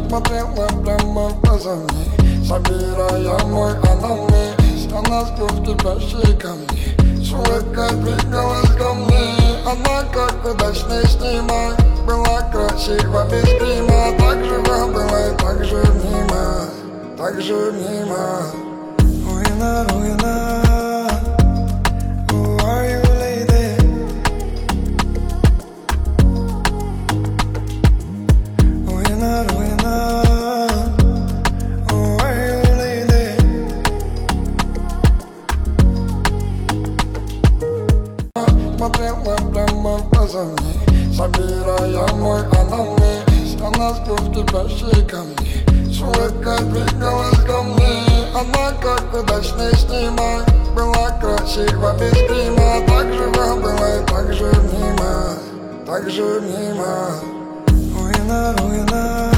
смотрела прямо в глаза мне, собирая мой анамнез. Она сквозь кипящие камни с улыбкой двигалась ко мне. Она как удачный снимок, была красива без грима, так жива была и так же мимо, так же мимо. Руина, руина. Who are you, lady? Руина, руина. Who are you, lady? Смотрела прямо в глаза мне, собирая мой анамнез. Она сквозь кипящие камни с улыбкой двигалась ко мне. Она как удачный снимок, была красива без грима, так жива была и так же мимо, так же мимо. Руина, руина.